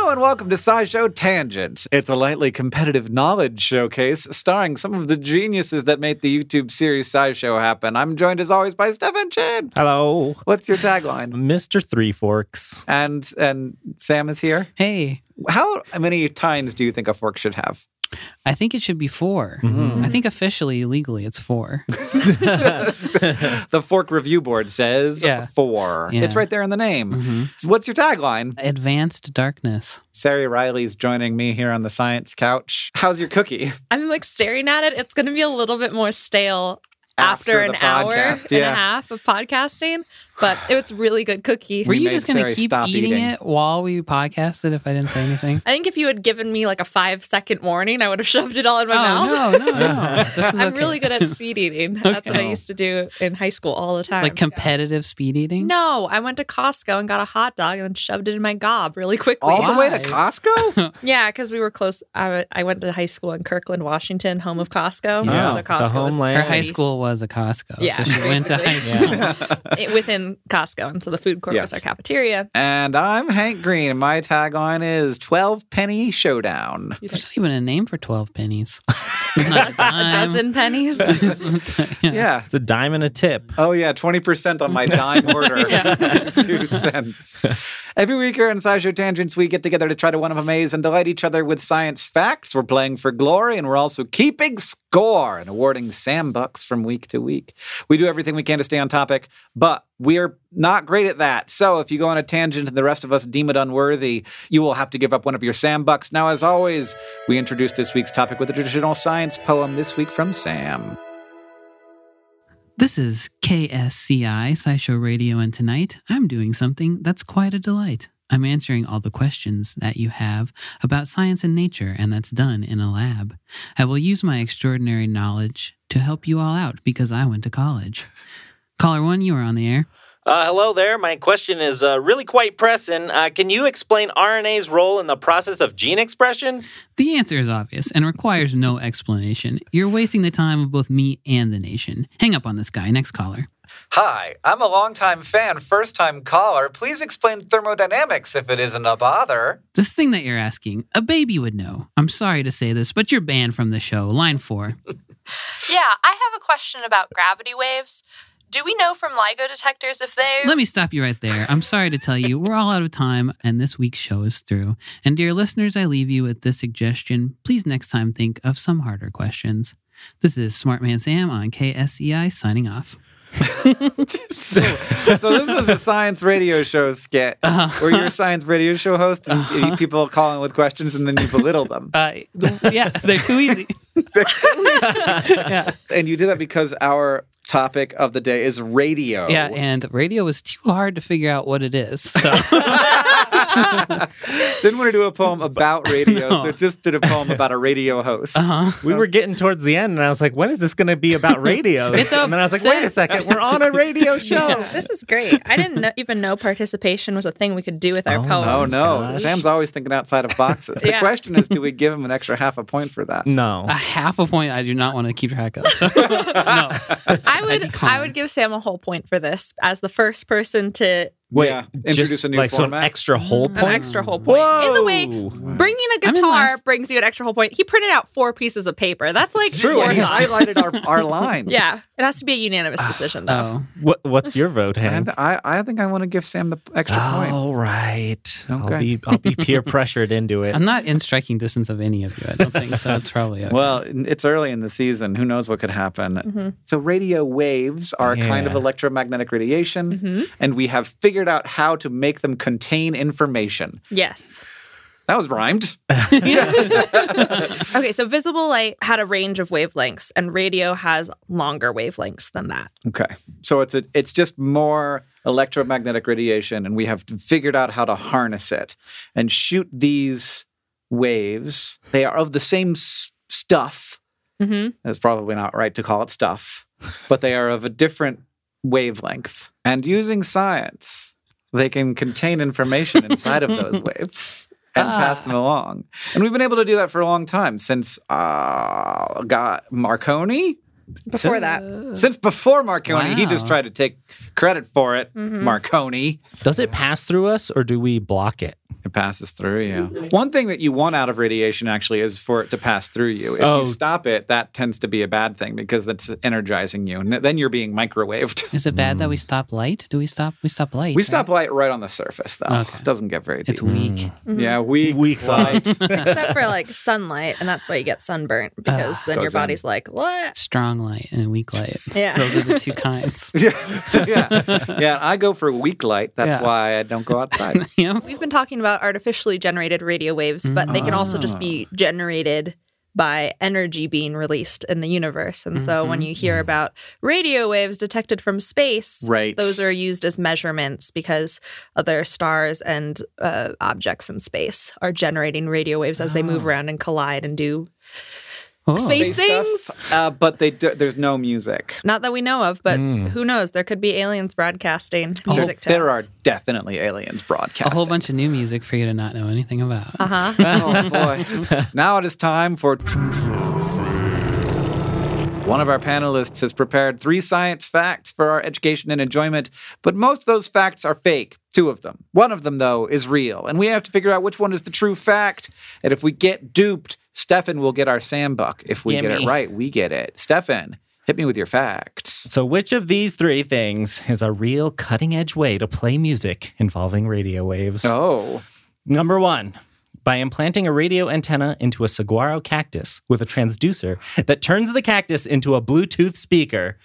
Hello and welcome to SciShow Tangents. It's a lightly competitive knowledge showcase starring some of the geniuses that made the YouTube series SciShow happen. I'm joined as always by Stefan Chin. Hello. What's your tagline? Mr. Three Forks. And Sam is here. Hey. How many tines do you think a fork should have? I think it should be 4. Mm-hmm. I think officially, legally, it's 4. The Fork Review Board says 4. Yeah. It's right there in the name. Mm-hmm. So what's your tagline? Advanced darkness. Sari Riley's joining me here on the science couch. How's your cookie? I'm like staring at it. It's going to be a little bit more stale after an hour and a half of podcasting, but it's really good cookie. Were you made just going to Sari keep stop eating eating. it while we podcasted if I didn't say anything? I think if you had given me like a 5-second warning, I would have shoved it all in my mouth. No. This is I'm okay. really good at speed eating. That's what I used to do in high school all the time. Like competitive speed eating? No, I went to Costco and got a hot dog and then shoved it in my gob really quickly. All the way to Why? Costco? Yeah, because we were close. I went to high school in Kirkland, Washington, home of Costco. Yeah, So Costco the was homeland. Her nice. high school was a Costco. Yeah, So she went to high school. Within Costco, and so the food court was our cafeteria. And I'm Hank Green, and my tagline is 12 penny showdown. There's not even a name for 12 pennies. A dozen pennies. Yeah. It's a dime and a tip. Oh, yeah, 20% on my dime order. 2 cents. Every week here on SciShow Tangents, we get together to try to one-up-amaze and delight each other with science facts. We're playing for glory, and we're also keeping score and awarding Sam Bucks from week to week. We do everything we can to stay on topic, but we're not great at that. So if you go on a tangent and the rest of us deem it unworthy, you will have to give up one of your Sam Bucks. Now, as always, we introduce this week's topic with a traditional science poem, this week from Sam. This is KSCI, SciShow Radio, and tonight I'm doing something that's quite a delight. I'm answering all the questions that you have about science and nature, and that's done in a lab. I will use my extraordinary knowledge to help you all out because I went to college. Caller 1, you are on the air. Hello there. My question is really quite pressing. Can you explain RNA's role in the process of gene expression? The answer is obvious and requires no explanation. You're wasting the time of both me and the nation. Hang up on this guy. Next caller. Hi, I'm a longtime fan, first-time caller. Please explain thermodynamics if it isn't a bother. This thing that you're asking, a baby would know. I'm sorry to say this, but you're banned from the show. Line 4. Yeah, I have a question about gravity waves. Do we know from LIGO detectors if they... Let me stop you right there. I'm sorry to tell you, we're all out of time, and this week's show is through. And dear listeners, I leave you with this suggestion. Please next time think of some harder questions. This is Smart Man Sam on KSCI signing off. So this was a science radio show skit where you're a science radio show host and people call in with questions and then you belittle them. Yeah, they're too easy. Yeah. And you did that because our topic of the day is radio. Yeah, and radio was too hard to figure out what it is. So Didn't want to do a poem about radio, No. so just did a poem about a radio host. We were getting towards the end, and I was like, when is this going to be about radio? It's And then I was like, wait a second, we're on a radio show. This is great. I didn't even know participation was a thing we could do with our poems. Oh, no. gosh. Sam's always thinking outside of boxes. The Yeah. question is, do we give him an extra half a point for that? No. a half a point I do not want to keep track of. No. I would give Sam a whole point for this as the first person to Wait, Yeah, introduce just a new like some format. extra whole point? an extra whole point. In the way, bringing a I'm in guitar last. brings you an extra whole point. He printed out 4 pieces of paper. That's like True, he forethought. highlighted our lines. Yeah, it has to be a unanimous decision, though. Oh. What's your vote, Hank? And I think I want to give Sam the extra point. All right. Okay. I'll be peer pressured into it. I'm not in striking distance of any of you. I don't think so. It's probably okay. Well, it's early in the season. Who knows what could happen? So radio waves are kind of Yeah. electromagnetic radiation, and we have figured out how to make them contain information. Yes. That was rhymed. Okay, so visible light had a range of wavelengths, and radio has longer wavelengths than that. Okay. So it's just more electromagnetic radiation, and we have figured out how to harness it and shoot these waves. They are of the same stuff. It's probably not right to call it stuff, but they are of a different wavelength. And using science, they can contain information inside of those waves and pass them along. And we've been able to do that for a long time since Marconi. Before that. Since before Marconi, he just Wow. tried to take credit for it. Marconi. Does it pass through us or do we block it? It passes through you. One thing that you want out of radiation actually is for it to pass through you. If you stop it, that tends to be a bad thing because that's energizing you. And then you're being microwaved. Is it bad that we stop light? Do we stop? We stop light. We stop light right on the surface, though. Okay. It doesn't get very deep. It's weak. Mm-hmm. Yeah, weak light. Except for like sunlight, and that's why you get sunburnt because then your body's like, what? Strong light and weak light. Yeah. Those are the two kinds. Yeah. I go for weak light. That's why I don't go outside. We've been talking about artificially generated radio waves, but they can also just be generated by energy being released in the universe. And so when you hear about radio waves detected from space, those are used as measurements because other stars and objects in space are generating radio waves as they move around and collide and do space things. Stuff, but there's no music. Not that we know of, but who knows? There could be aliens broadcasting music to us. There are definitely aliens broadcasting. A whole bunch of new music for you to not know anything about. Oh, boy. Now it is time for... One of our panelists has prepared 3 science facts for our education and enjoyment, but most of those facts are fake. 2 of them. One of them, though, is real, and we have to figure out which one is the true fact. And if we get duped, Stefan will get our Sambuck. If we get it right, we get it. Stefan, hit me with your facts. So which of these 3 things is a real cutting-edge way to play music involving radio waves? Oh. Number 1. By implanting a radio antenna into a saguaro cactus with a transducer that turns the cactus into a Bluetooth speaker.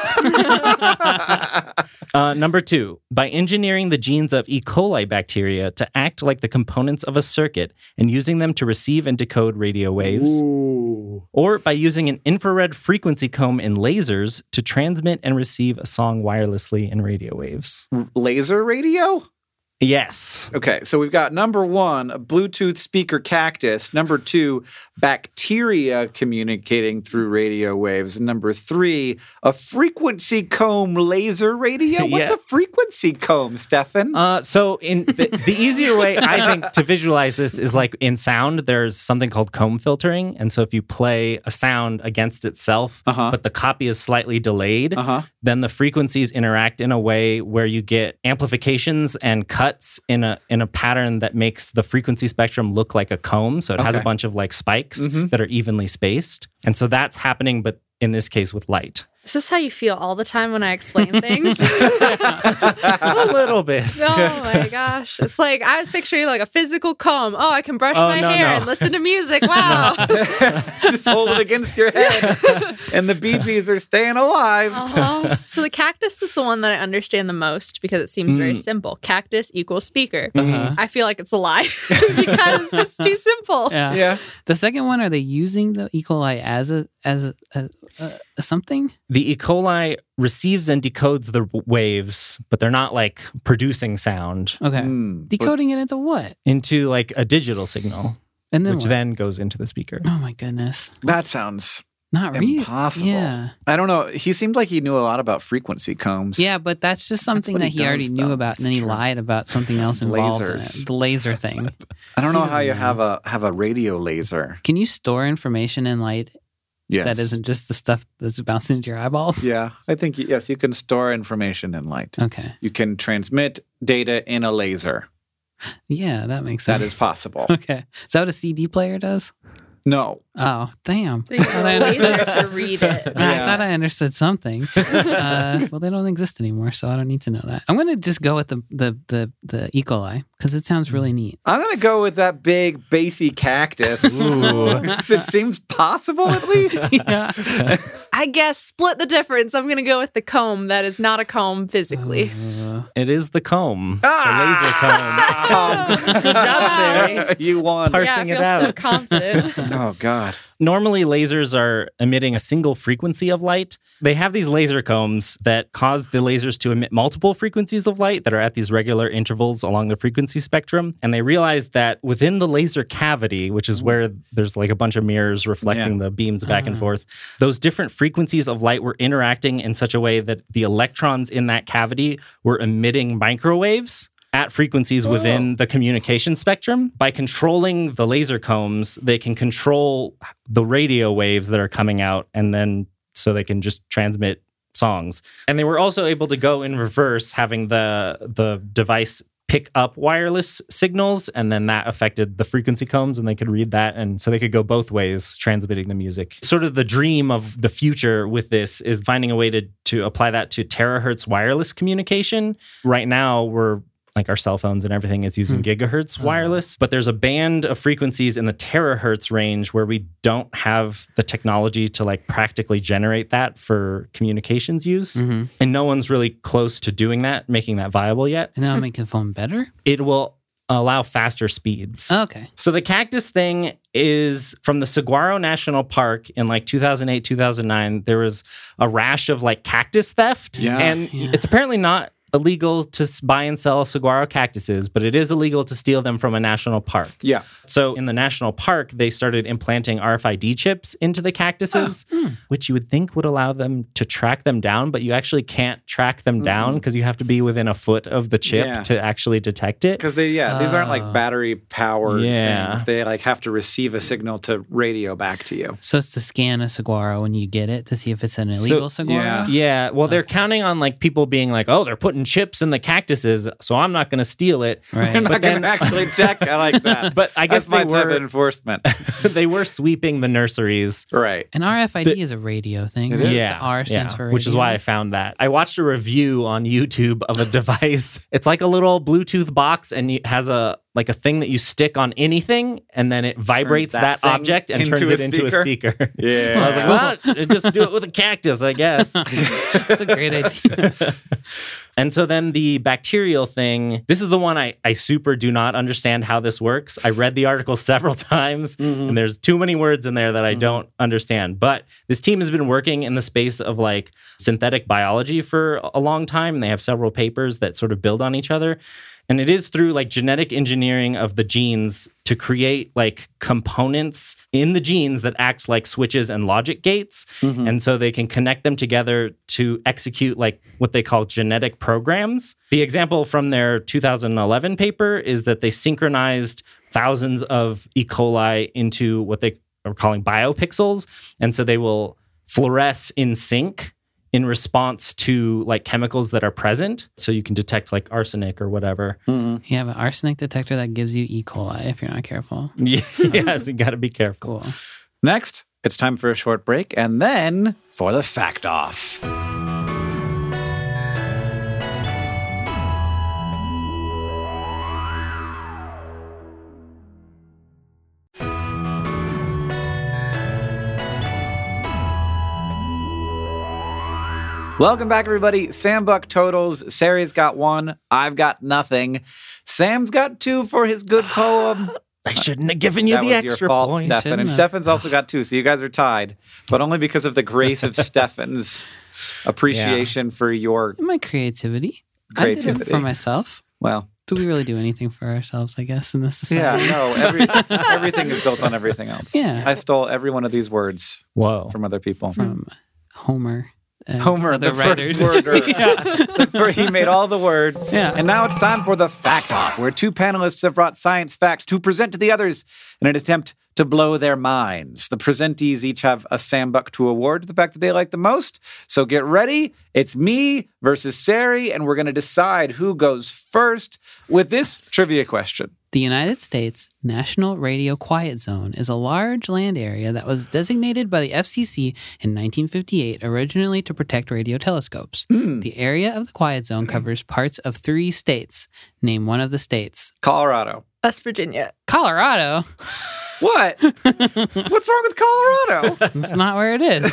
Number 2, by engineering the genes of E. coli bacteria to act like the components of a circuit and using them to receive and decode radio waves. Ooh. Or by using an infrared frequency comb in lasers to transmit and receive a song wirelessly in radio waves. Laser radio? Yes. Okay, so we've got number 1, a Bluetooth speaker cactus. Number 2, bacteria communicating through radio waves. And number 3, a frequency comb laser radio. What's a frequency comb, Stefan? So in the easier way, I think, to visualize this is like in sound, there's something called comb filtering. And so if you play a sound against itself, but the copy is slightly delayed, then the frequencies interact in a way where you get amplifications and cuts in a pattern that makes the frequency spectrum look like a comb. So it has a bunch of like spikes that are evenly spaced. And so that's happening, but in this case with light. Is this how you feel all the time when I explain things? A little bit. Oh my gosh. It's like, I was picturing like a physical comb. Oh, I can brush my hair and listen to music. Wow. Just hold it against your head. And the Bee Gees are staying alive. So the cactus is the one that I understand the most because it seems very simple. Cactus equals speaker. I feel like it's a lie because it's too simple. Yeah. The second one, are they using the E. coli as a something? The E. coli receives and decodes the waves, but they're not like producing sound. Okay. Decoding it into what? Into like a digital signal, and then which then goes into the speaker. Oh my goodness. That sounds not real. Impossible. Yeah. I don't know. He seemed like he knew a lot about frequency combs. Yeah, but that's just something that he already knew about, and then he lied about something else involved in it. The laser thing. I don't know how you have a radio laser. Can you store information in light? Yes. That isn't just the stuff that's bouncing into your eyeballs? Yeah, I think, yes, you can store information in light. Okay. You can transmit data in a laser. Yeah, that makes sense. That is possible. Okay. Is that what a CD player does? No. Oh, damn. So you use a laser to read it. I thought I understood something. Well, they don't exist anymore, so I don't need to know that. I'm going to just go with the E. coli because it sounds really neat. I'm going to go with that big, bassy cactus. It seems possible, at least. Yeah. I guess split the difference. I'm going to go with the comb that is not a comb physically. It is the comb. The laser comb. Good job, Sarah. You won. Parsing I feel it out. so confident. Oh, God. Normally, lasers are emitting a single frequency of light. They have these laser combs that cause the lasers to emit multiple frequencies of light that are at these regular intervals along the frequency spectrum. And they realized that within the laser cavity, which is where there's like a bunch of mirrors reflecting the beams back and forth, those different frequencies of light were interacting in such a way that the electrons in that cavity were emitting microwaves at frequencies within the communication spectrum. By controlling the laser combs, they can control the radio waves that are coming out, and then so they can just transmit songs. And they were also able to go in reverse, having the device pick up wireless signals, and then that affected the frequency combs, and they could read that, and so they could go both ways transmitting the music. Sort of the dream of the future with this is finding a way to apply that to terahertz wireless communication. Right now, we're like our cell phones and everything is using gigahertz wireless, but there's a band of frequencies in the terahertz range where we don't have the technology to like practically generate that for communications use. And no one's really close to doing that, making that viable yet. And that'll make the phone better? It will allow faster speeds. Okay. So the cactus thing is from the Saguaro National Park in like 2008, 2009. There was a rash of like cactus theft. And it's apparently not illegal to buy and sell saguaro cactuses, but it is illegal to steal them from a national park. Yeah. So in the national park, they started implanting RFID chips into the cactuses, which you would think would allow them to track them down, but you actually can't track them down because you have to be within a foot of the chip to actually detect it. Because these aren't like battery powered things. They like have to receive a signal to radio back to you. So it's to scan a saguaro when you get it to see if it's an illegal saguaro? Yeah. Well, they're counting on like people being like, oh, they're putting chips in the cactuses, so I'm not going to steal it. Right. They're not going to actually check. I like that. But I guess that's my type of enforcement. They were sweeping the nurseries. Right. And RFID is a radio thing. It Right? is. Yeah. The R stands for radio. Which is why I found that. I watched a review on YouTube of a device. It's like a little Bluetooth box, and it has a thing that you stick on anything, and then it vibrates that object and turns it into a speaker. Yeah. So I was like, well, just do it with a cactus, I guess. That's a great idea. And so then the bacterial thing, this is the one I super do not understand how this works. I read the article several times, and there's too many words in there that I don't understand. But this team has been working in the space of like synthetic biology for a long time, and they have several papers that sort of build on each other. And it is through like genetic engineering of the genes to create like components in the genes that act like switches and logic gates. And so they can connect them together to execute like what they call genetic programs. The example from their 2011 paper is that they synchronized thousands of E. coli into what they are calling biopixels. And so they will fluoresce in sync in response to like chemicals that are present. So you can detect like arsenic or whatever. You have an arsenic detector that gives you E. coli if you're not careful. Yes, you got to be careful. Cool. Next, it's time for a short break, and then for the fact off. Welcome back, everybody. Sam Buck totals. Sari's got 1. I've got nothing. Sam's got 2 for his good poem. I shouldn't have given you That the was extra your fault, point. Stefan. And Stefan's also got 2, so you guys are tied. But only because of the grace of Stefan's appreciation for your My creativity. I did it creativity. for myself. Well, Do we really do anything for ourselves, I guess, in this society? everything is built on everything else. Yeah. I stole every one of these words Whoa. from other people. From Homer. Homer, other the writers. first worder. He made all the words. Yeah. And now it's time for the Fact Off, where 2 panelists have brought science facts to present to the others in an attempt to blow their minds. The presentees each have a Sam Buck to award the fact that they like the most. So get ready. It's me versus Sari, and we're going to decide who goes first with this trivia question. The United States National Radio Quiet Zone is a large land area that was designated by the FCC in 1958 originally to protect radio telescopes. The area of the Quiet Zone covers parts of 3 states. Name one of the states. Colorado. West Virginia. Colorado? What? What's wrong with Colorado? That's not where it is.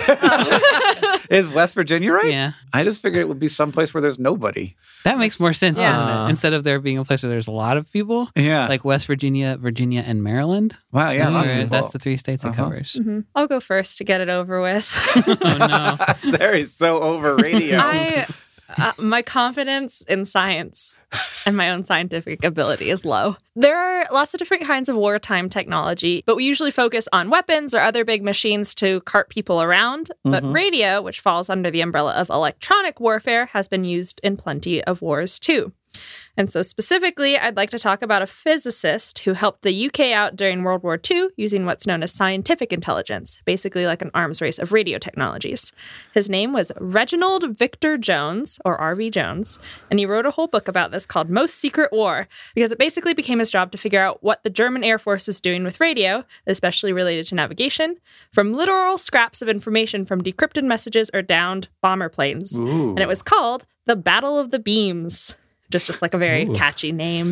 Is West Virginia right? Yeah. I just figured it would be someplace where there's nobody. That makes more sense, doesn't Yeah. it? Instead of there being a place where there's a lot of people, Yeah. like West Virginia, Virginia, and Maryland. Wow, yeah. That's, lots of where, people. that's the 3 states it covers. I'll go first to get it over with. Oh, no. There is so over radio. My confidence in science and my own scientific ability is low. There are lots of different kinds of wartime technology, but we usually focus on weapons or other big machines to cart people around. But radio, which falls under the umbrella of electronic warfare, has been used in plenty of wars too. And so specifically, I'd like to talk about a physicist who helped the UK out during World War II using what's known as scientific intelligence, basically like an arms race of radio technologies. His name was Reginald Victor Jones, or R.V. Jones, and he wrote a whole book about this called Most Secret War, because it basically became his job to figure out what the German Air Force was doing with radio, especially related to navigation, from literal scraps of information from decrypted messages or downed bomber planes. Ooh. And it was called the Battle of the Beams. Just like a very catchy name.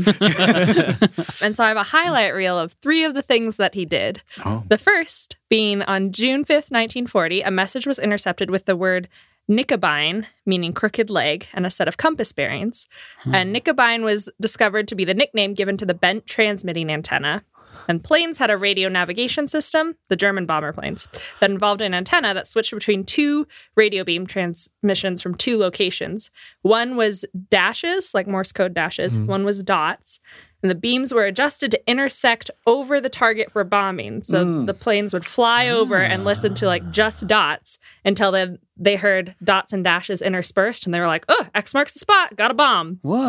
And so I have a highlight reel of 3 of the things that he did. Oh. The first being on June 5th, 1940, a message was intercepted with the word Knickebein, meaning crooked leg, and a set of compass bearings. And Knickebein was discovered to be the nickname given to the bent transmitting antenna. And planes had a radio navigation system, the German bomber planes, that involved an antenna that switched between 2 radio beam transmissions from 2 locations. One was dashes, like Morse code dashes. One was dots. And the beams were adjusted to intersect over the target for bombing. So the planes would fly over and listen to like just dots until then they heard dots and dashes interspersed. And they were like, oh, X marks the spot. Got a bomb. Whoa.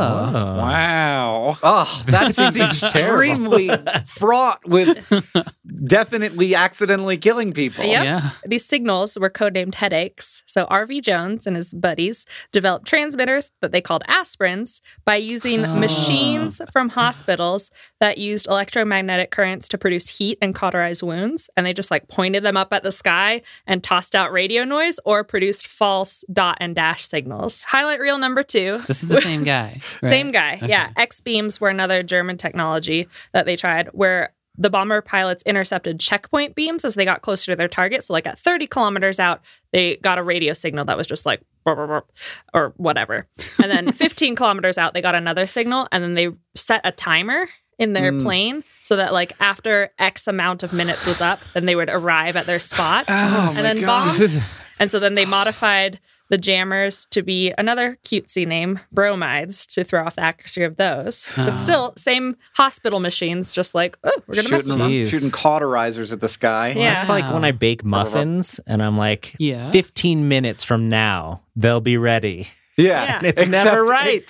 Wow. Oh, that seems extremely fraught with definitely accidentally killing people. Yep. Yeah. These signals were codenamed headaches. So R.V. Jones and his buddies developed transmitters that they called aspirins by using machines from hospitals that used electromagnetic currents to produce heat and cauterize wounds. And they just like pointed them up at the sky and tossed out radio noise or produced false dot and dash signals. Highlight reel number 2. This is the same guy. Right? Same guy. Okay. Yeah. X-beams were another German technology that they tried where the bomber pilots intercepted checkpoint beams as they got closer to their target. So like at 30 kilometers out, they got a radio signal that was just like, burp, burp, burp, or whatever. And then 15 kilometers out, they got another signal. And then they set a timer in their plane so that like after X amount of minutes was up, then they would arrive at their spot and then bomb. And so then they modified the jammers to be another cutesy name, bromides, to throw off the accuracy of those. But still, same hospital machines, just like, oh, we're going to mess with them. Shooting cauterizers at the sky. Yeah. That's like when I bake muffins and I'm like, Yeah. 15 minutes from now, they'll be ready. Yeah. It's never right.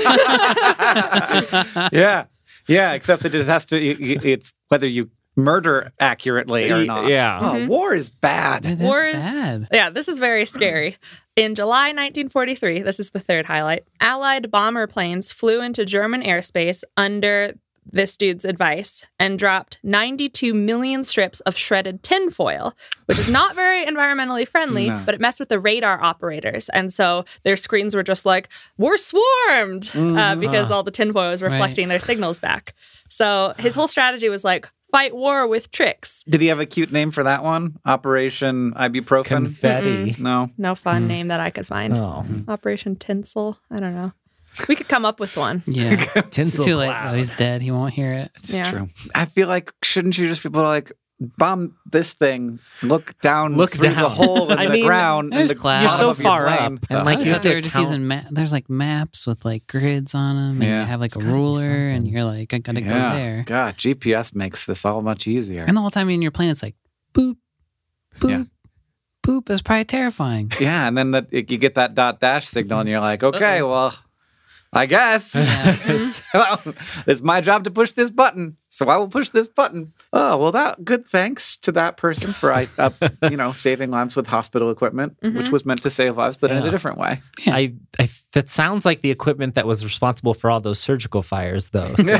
Yeah. Yeah, except that it has to, it's whether you murder accurately or not. Yeah. Oh, war is bad. That's War is- bad. Yeah, this is very scary. In July 1943, this is the third highlight, Allied bomber planes flew into German airspace under this dude's advice and dropped 92 million strips of shredded tinfoil, which is not very environmentally friendly, but it messed with the radar operators. And so their screens were just like, we're swarmed, because all the tinfoil was reflecting their signals back. So his whole strategy was like, fight war with tricks. Did he have a cute name for that one? Operation Ibuprofen? Confetti. No. No fun name that I could find. Oh. Operation Tinsel? I don't know. We could come up with one. Yeah. Tinsel It's too late. cloud. though. He's dead. He won't hear it. It's Yeah. true. I feel like, shouldn't you just be able to like, bomb this thing, look down through the down. hole in I the mean, ground. there's in the clouds. You're bottom so of your far plane. up, and, Stuff. like, I you thought have they to were just count- using there's like maps with like grids on them, and Yeah. you have like a gotta be ruler, and something. you're like, I gotta go Yeah. there. God, GPS makes this all much easier. And the whole time in your plane, it's like boop, boop, Yeah. boop. It's probably terrifying. Yeah, and then you get that dot dash signal, and you're like, okay, well, I guess well, it's my job to push this button, so I will push this button. Oh, well, that good. Thanks to that person for saving lives with hospital equipment, which was meant to save lives, but in a different way. I that sounds like the equipment that was responsible for all those surgical fires, though. So.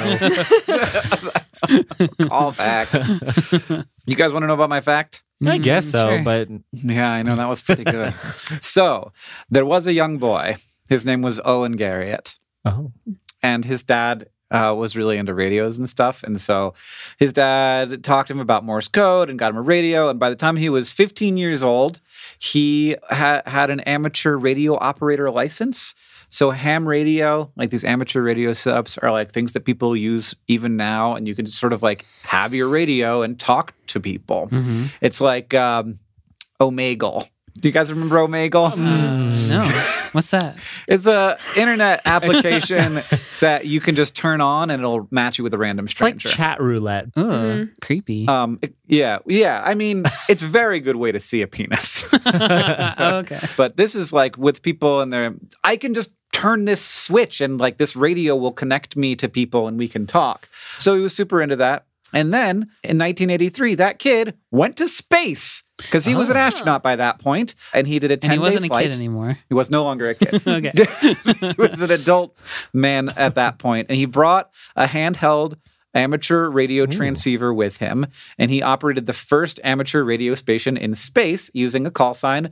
All back. You guys want to know about my fact? I guess so, sure. but Yeah, I know that was pretty good. So there was a young boy. His name was Owen Garriott. oh, And his dad was really into radios and stuff. And so his dad talked to him about Morse code and got him a radio. And by the time he was 15 years old, he had an amateur radio operator license. So ham radio, like these amateur radio setups, are like things that people use even now. And you can sort of like have your radio and talk to people. It's like Omegle. Do you guys remember Omegle? No, what's that? It's a internet application that you can just turn on and it'll match you with a random it's like stranger. chat roulette. Oh, creepy. Yeah. I mean, it's a very good way to see a penis. Okay. But this is like with people and I can just turn this switch and like this radio will connect me to people and we can talk. So he was super into that. And then in 1983, that kid went to space because he was an astronaut by that point, and he did a 10-day flight. And he wasn't a kid anymore. He was no longer a kid. Okay. He was an adult man at that point, and he brought a handheld amateur radio transceiver with him, and he operated the first amateur radio station in space using a call sign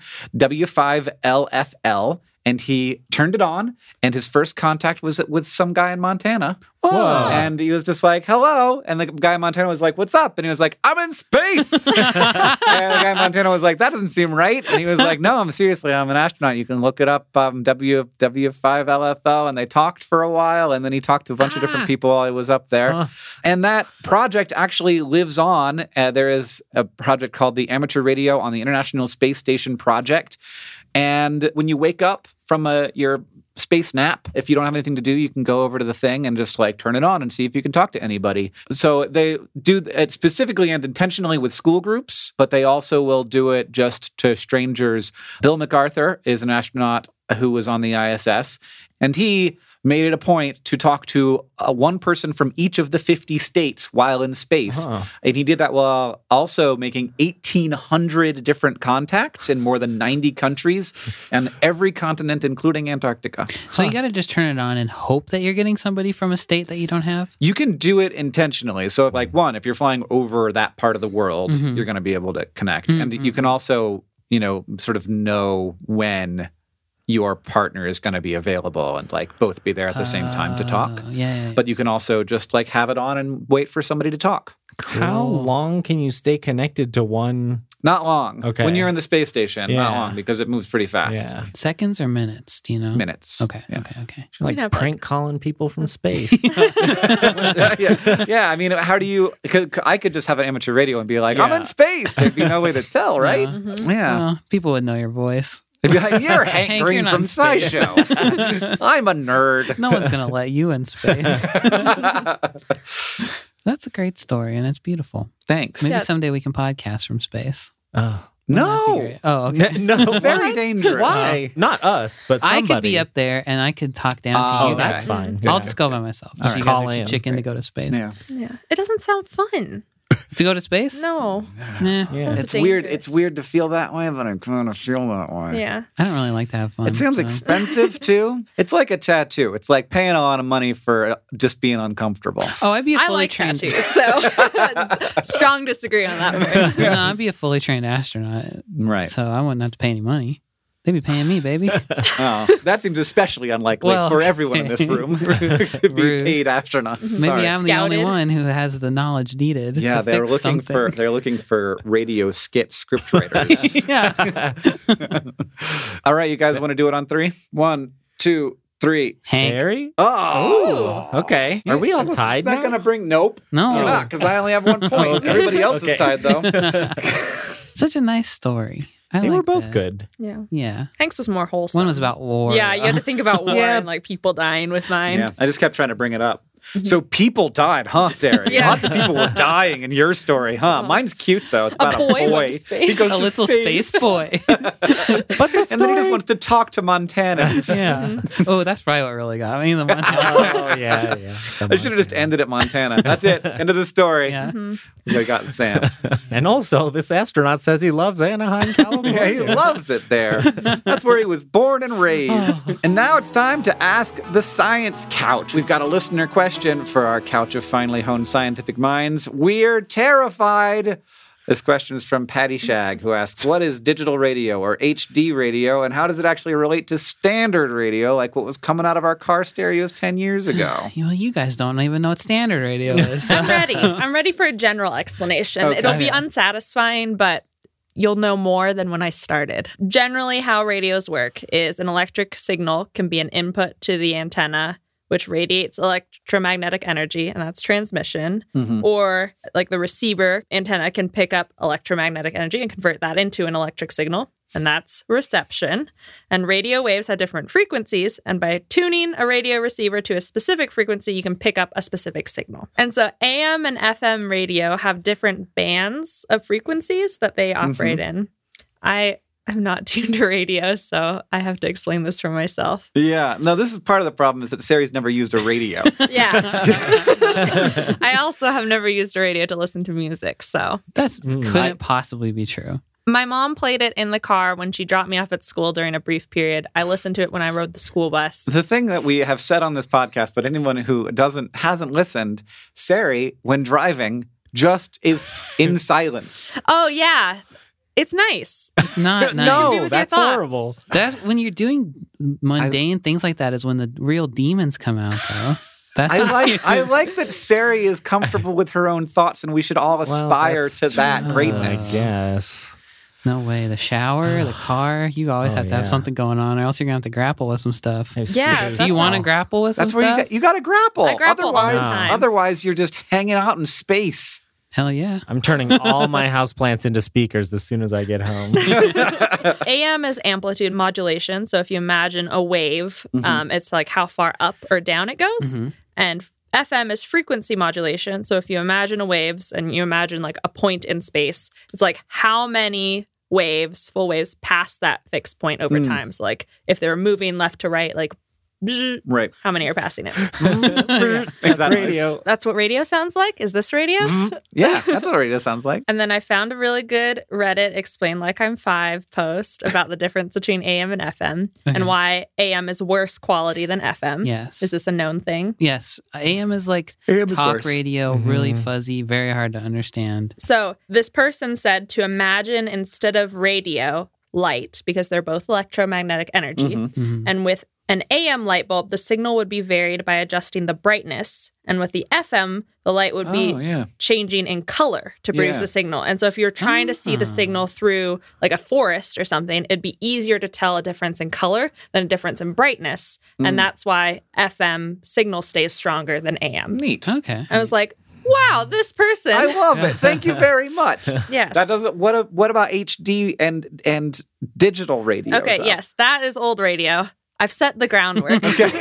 W5LFL. And he turned it on, and his first contact was with some guy in Montana. Whoa. And he was just like, hello. And the guy in Montana was like, what's up? And he was like, I'm in space. And the guy in Montana was like, that doesn't seem right. And he was like, no, I'm an astronaut. You can look it up, W5LFL. And they talked for a while, and then he talked to a bunch of different people while he was up there. And that project actually lives on. There is a project called the Amateur Radio on the International Space Station Project. And when you wake up from your space nap, if you don't have anything to do, you can go over to the thing and just like turn it on and see if you can talk to anybody. So they do it specifically and intentionally with school groups, but they also will do it just to strangers. Bill MacArthur is an astronaut who was on the ISS, and he made it a point to talk to one person from each of the 50 states while in space. And he did that while also making 1,800 different contacts in more than 90 countries and every continent, including Antarctica. So you got to just turn it on and hope that you're getting somebody from a state that you don't have? You can do it intentionally. So like if you're flying over that part of the world, you're going to be able to connect. And you can also, sort of know when your partner is going to be available and like both be there at the same time to talk. Yeah. But you can also just like have it on and wait for somebody to talk. How long can you stay connected to one? Not long. Okay. When you're in the space station, Yeah. not long because it moves pretty fast. Yeah. Seconds or minutes? Do you know? Minutes. Okay. Yeah. Okay. Like have, prank calling people from space. Yeah. I mean, how do you? I could just have an amateur radio and be like, I'm in space. There'd be no way to tell, right? Yeah. Well, people would know your voice. They'd be like, you're Hank Hank, Green you're not from in space. SciShow. I'm a nerd. No one's going to let you in space. That's a great story, and it's beautiful. Thanks. Maybe someday we can podcast from space. Oh. No. Oh, okay. No, It's very dangerous. Why? Not us, but somebody. I could be up there, and I could talk down to you okay. guys. That's fine. I'll Yeah. just go by myself. All You right. guys Call are too in. chicken to go to space. Yeah. Yeah. It doesn't sound fun. To go to space? No. Nah. Yeah. Sounds It's weird. dangerous. It's weird to feel that way, but I kind of feel that way. Yeah. I don't really like to have fun. It sounds so. expensive too. It's like a tattoo. It's like paying a lot of money for just being uncomfortable. Oh, I'd be a I fully like trained. tattoos, so strong disagree on that point. No, I'd be a fully trained astronaut. Right. So I wouldn't have to pay any money. They'd be paying me, baby. Oh, that seems especially unlikely Well, for everyone in this room to be rude. paid astronauts. Maybe Sorry. I'm the only Scouted. one who has the knowledge needed. Yeah, to they're fix looking for radio skit script writers. something. Yeah. All right, you guys want to do it on 3? 1, 2, 3. Hank. Harry? Oh, Okay. Are we all Is tied that now? going to bring? Nope. No. You're not, because I only have 1 point. Everybody else is Okay. tied though. Such a nice story. I They like were both that. good. Yeah. Yeah. Hank's was more wholesome. One was about war. Yeah, you had to think about war Yeah. and like people dying with mine. Yeah, I just kept trying to bring it up. So people died, huh, Sarah? Yeah. Lots of people were dying in your story, huh? Mine's cute though. It's about a boy boy. went to space. He goes a to little space boy. and then he just wants to talk to Montanans. Yeah. Oh, that's probably what really got me. The Montana. Oh, yeah. I should have just ended at Montana. That's it. End of the story. Yeah. I got Sam. And also, this astronaut says he loves Anaheim, California. Yeah, he loves it there. That's where he was born and raised. And now it's time to ask the science couch. We've got a listener question for our couch of finely honed scientific minds. We're terrified. This question is from Patty Shag, who asks, what is digital radio or HD radio, and how does it actually relate to standard radio, like what was coming out of our car stereos 10 years ago? Well, you guys don't even know what standard radio is. so- I'm ready. I'm ready for a general explanation. Okay. It'll be Okay. unsatisfying, but you'll know more than when I started. Generally, how radios work is an electric signal can be an input to the antenna, which radiates electromagnetic energy, and that's transmission. Or like the receiver antenna can pick up electromagnetic energy and convert that into an electric signal, and that's reception. And radio waves have different frequencies, and by tuning a radio receiver to a specific frequency, you can pick up a specific signal. And so AM and FM radio have different bands of frequencies that they operate in. I I'm not tuned to radio, so I have to explain this for myself. Yeah. No, this is part of the problem is that Sari's never used a radio. Yeah. I also have never used a radio to listen to music, so. That couldn't possibly be true. My mom played it in the car when she dropped me off at school during a brief period. I listened to it when I rode the school bus. The thing that we have said on this podcast, but anyone who hasn't listened, Sari, when driving, just is in silence. Oh, yeah. It's nice. It's not nice. No, that's horrible. That when you're doing mundane things like that is when the real demons come out, though. That's I like that Sari is comfortable with her own thoughts, and we should all aspire to that greatness. I guess. No way. The shower, the car, you always have to have something going on, or else you're going to have to grapple with some stuff. Yeah. Do you want to grapple with some That's where stuff? you got to grapple. I grapple all the time. Otherwise, you're just hanging out in space. Hell yeah. I'm turning all my houseplants into speakers as soon as I get home. AM is amplitude modulation. So if you imagine a wave, it's like how far up or down it goes. And FM is frequency modulation. So if you imagine waves and you imagine like a point in space, it's like how many waves, full waves, pass that fixed point over time. So like if they're moving left to right, like right, how many are passing it? That's radio. That's what radio sounds like. Is this radio? Yeah, that's what radio sounds like. And then I found a really good Reddit Explain Like I'm 5 post about the difference between AM and FM and why AM is worse quality than FM. Yes. Is this a known thing? Yes. AM is like talk radio, really fuzzy, very hard to understand. So this person said to imagine instead of radio, light, because they're both electromagnetic energy. And with an AM light bulb, the signal would be varied by adjusting the brightness. And with the FM, the light would be changing in color to produce the signal. And so if you're trying to see the signal through like a forest or something, it'd be easier to tell a difference in color than a difference in brightness. And that's why FM signal stays stronger than AM. Neat. Okay. I was like, wow, this person. I love it. Thank you very much. Yes. That doesn't. What about HD and digital radio? Okay, though? yes, that is old radio. I've set the groundwork.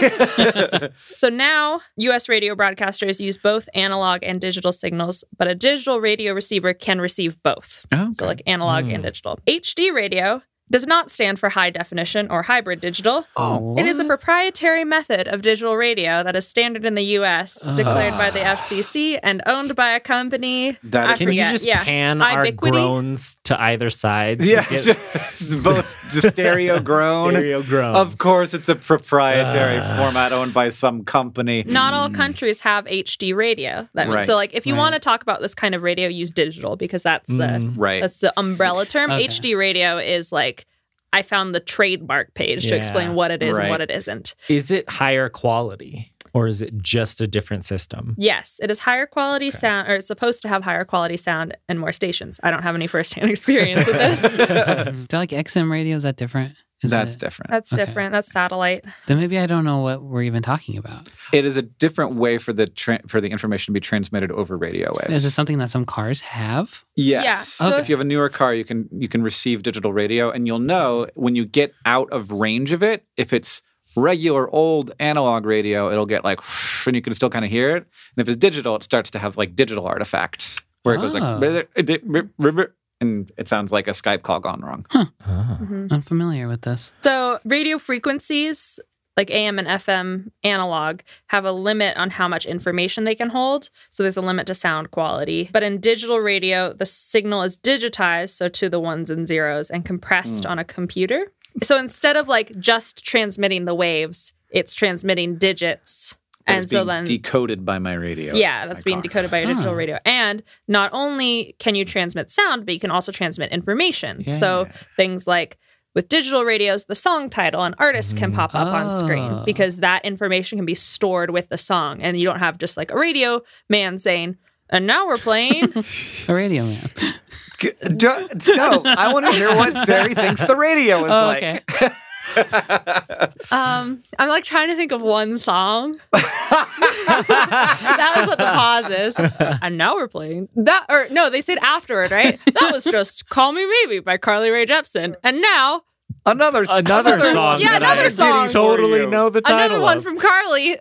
So now, U.S. radio broadcasters use both analog and digital signals, but a digital radio receiver can receive both. Okay. So like analog and digital. HD radio does not stand for high definition or hybrid digital. Oh, It is a proprietary method of digital radio that is standard in the U.S., declared by the FCC and owned by a company. That Can you just pan our Ubiquity? groans to either side? So yeah, we get it's both the stereo groan. stereo groan. Of course, it's a proprietary format owned by some company. Not all countries have HD radio. That means, Right. so like if you want to talk about this kind of radio, use digital because that's the Right. that's the umbrella term. Okay. HD radio is like I found the trademark page to Yeah. explain what it is Right. and what it isn't. Is it higher quality or is it just a different system? Yes, it is higher quality sound, or it's supposed to have higher quality sound and more stations. I don't have any firsthand experience with this. Do like XM radio? Is that different? That's different. That's different. That's satellite. Then maybe I don't know what we're even talking about. It is a different way for the information to be transmitted over radio waves. Is this something that some cars have? Yes. Yeah, so- If you have a newer car, you can receive digital radio, and you'll know when you get out of range of it, if it's regular old analog radio, it'll get like, whoosh, and you can still kind of hear it. And if it's digital, it starts to have like digital artifacts where it goes like, and it sounds like a Skype call gone wrong. Unfamiliar with this. So radio frequencies, like AM and FM analog, have a limit on how much information they can hold. So there's a limit to sound quality. But in digital radio, the signal is digitized, so to the ones and zeros, and compressed on a computer. So instead of like just transmitting the waves, it's transmitting digits. But And it's so being then decoded by my radio. yeah, that's my being car. decoded by your digital radio. And not only can you transmit sound, but you can also transmit information. So things like with digital radios, the song title and artist can pop up on screen because that information can be stored with the song. And you don't have just like a radio man saying, and now we're playing. A radio man. No, I want to hear what Sari thinks the radio is like. Okay. I'm like trying to think of one song. That was what the pause is. And now we're playing that, or no, they said afterward, right? That was just "Call Me Maybe" by Carly Rae Jepsen. And now Another song Yeah, that another I song. totally know the title Another one of. from Carly.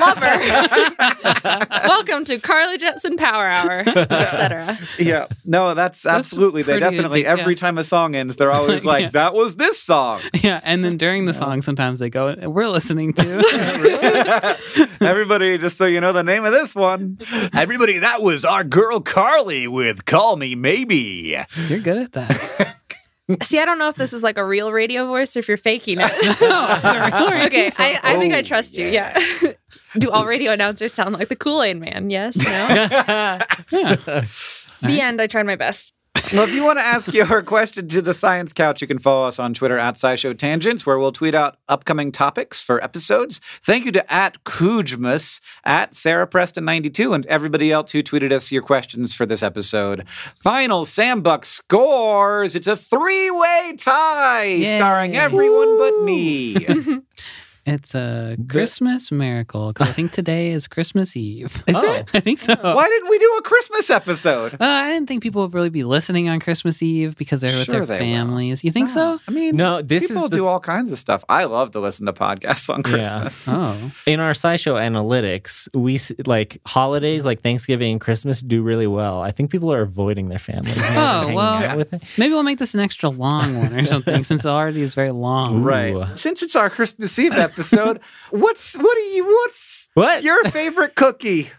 Lover. Welcome to Carly Jetson Power Hour, etc. Yeah, no, that's absolutely. They pretty definitely, good, every time a song ends, they're always like, Yeah. that was this song. Yeah, and then during the song, sometimes they go, "We're listening to." Everybody, just so you know the name of this one. Everybody, that was our girl Carly with Call Me Maybe. You're good at that. See, I don't know if this is like a real radio voice or if you're faking it. Okay, I think I trust you. Yeah. Do all radio announcers sound like the Kool-Aid Man? Yes, no? Yeah. The end. I tried my best. Well, if you want to ask your question to the Science Couch, you can follow us on Twitter at SciShow Tangents, where we'll tweet out upcoming topics for episodes. Thank you to @Kujmus, @SarahPreston92, and everybody else who tweeted us your questions for this episode. Final Sam Buck scores. It's a 3-way tie, Yay. starring everyone but me. It's a Christmas miracle because I think today is Christmas Eve. Is it? I think so. Why didn't we do a Christmas episode? I didn't think people would really be listening on Christmas Eve because they're with Sure their they will. families. You think so? I mean, No, this people is the- do all kinds of stuff. I love to listen to podcasts on Christmas. Oh. In our SciShow analytics, we like holidays like Thanksgiving and Christmas do really well. I think people are avoiding their families. more than hanging well. out with it. Maybe we'll make this an extra long one or something since it already is very long. Right. Ooh. Since it's our Christmas Eve episode, what's What? your favorite cookie?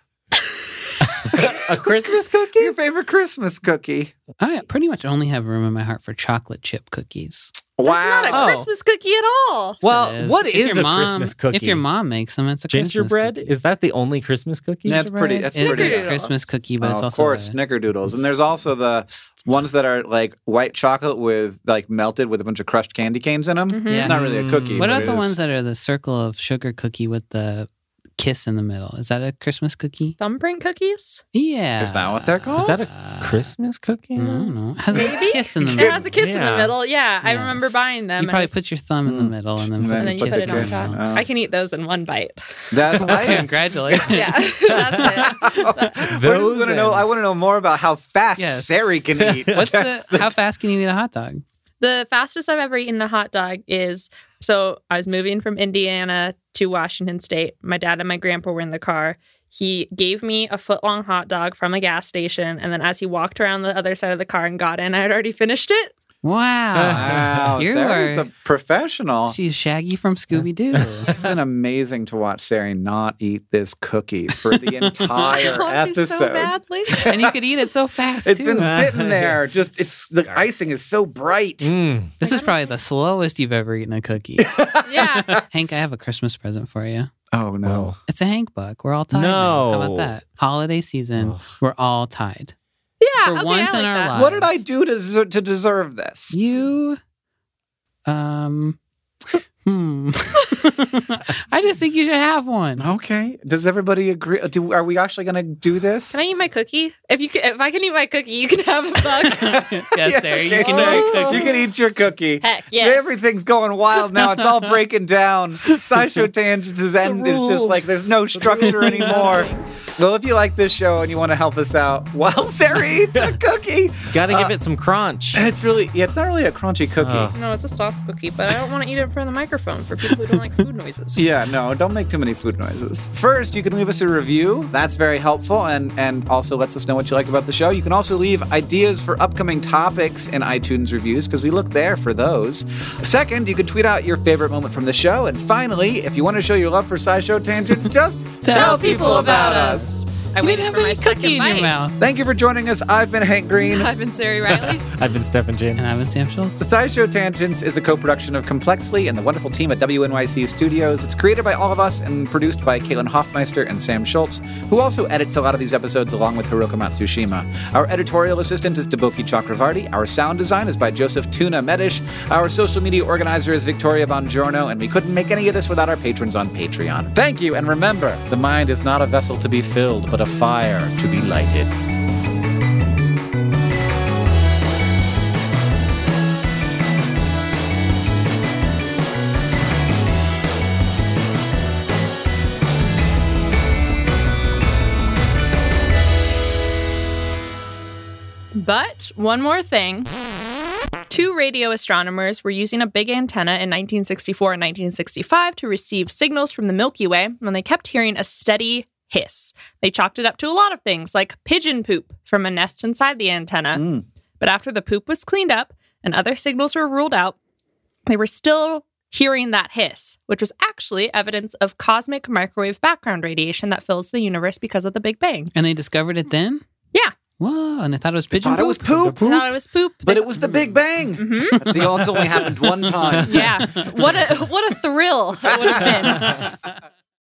A Christmas cookie? Your favorite Christmas cookie? I pretty much only have room in my heart for chocolate chip cookies. That's not a Oh. Christmas cookie at all. Well, It what If is your a Christmas cookie? If your mom makes them, it's a Gingerbread? Christmas cookie. Is that the only Christmas cookie? Yeah, that's pretty- that's Gingerbread pretty- is a Christmas cookie, but it's of also course, snickerdoodles. And there's also the ones that are like white chocolate with like melted with a bunch of crushed candy canes in them. Yeah. It's not really a cookie. What but about it the is- ones that are the circle of sugar cookie with the kiss in the middle? Is that a Christmas cookie? Thumbprint cookies? Yeah. Is that what they're called? Is that a Christmas cookie? I don't know. Has a kiss in the It middle. has a kiss in the Yeah. middle. Yeah, I Yes. remember buying them. You probably and put your thumb in the middle and then And put and the then you kiss put it in on the top. middle. I can eat those in one bite. That's Congratulations. Yeah, that's it. Those I want to know more about how fast Yes. Sari can eat. How fast can you eat a hot dog? The fastest I've ever eaten a hot dog is, so I was moving from Indiana to Washington State. My dad and my grandpa were in the car. He gave me a foot-long hot dog from a gas station, and then as he walked around the other side of the car and got in, I had already finished it. Wow. Wow, You Sari's are- a professional. She's Shaggy from Scooby-Doo. It's been amazing to watch Sari not eat this cookie for the entire I want to episode. so badly. And you could eat it so fast, It's too. been sitting there. Just it's the icing is so bright. This is probably the slowest you've ever eaten a cookie. Yeah. Hank, I have a Christmas present for you. Oh no. It's a Hank Buck. We're all tied now. How about No. that? Holiday season, we're all tied. Yeah. For okay, once I like in our that. lives. What did I do to deserve this? You, I just think you should have one. Okay. Does everybody agree? Are we actually going to do this? Can I eat my cookie? If I can eat my cookie, you can have a bug. Yes, Sarah, you okay. can have a cookie. You can eat your cookie. Heck, yes. Everything's going wild now. It's all breaking down. SciShow Tangents' end is just like there's no structure anymore. Well, if you like this show and you want to help us out while Sarah eats a cookie, Gotta give it some crunch. it's not really a crunchy cookie. No, it's a soft cookie, but I don't want to eat it in front of the microphone for people who don't like food noises. Yeah, no, don't make too many food noises. First, you can leave us a review. That's very helpful and also lets us know what you like about the show. You can also leave ideas for upcoming topics in iTunes reviews because we look there for those. Second, you can tweet out your favorite moment from the show. And finally, if you want to show your love for SciShow Tangents, just Tell people about us. I You waited didn't for have my any cookie second in bite. your mouth. Thank you for joining us. I've been Hank Green. I've been Sari Riley. I've been Stefan Jane. And I've been Sam Schultz. The SciShow Tangents is a co-production of Complexly and the wonderful team at WNYC Studios. It's created by all of us and produced by Caitlin Hoffmeister and Sam Schultz, who also edits a lot of these episodes along with Hiroka Matsushima. Our editorial assistant is Deboki Chakravarti. Our sound design is by Joseph Tuna Medish. Our social media organizer is Victoria Bongiorno, and we couldn't make any of this without our patrons on Patreon. Thank you, and remember, the mind is not a vessel to be filled, but a fire to be lighted. But one more thing. 2 radio astronomers were using a big antenna in 1964 and 1965 to receive signals from the Milky Way when they kept hearing a steady hiss. They chalked it up to a lot of things, like pigeon poop from a nest inside the antenna. But after the poop was cleaned up and other signals were ruled out, they were still hearing that hiss, which was actually evidence of cosmic microwave background radiation that fills the universe because of the Big Bang. And they discovered it then? Yeah. Whoa, and they thought it was pigeon Thought it was poop? poop. They thought it was poop. But it was the Big Bang. It's only happened one time. Yeah. What a thrill it would have been.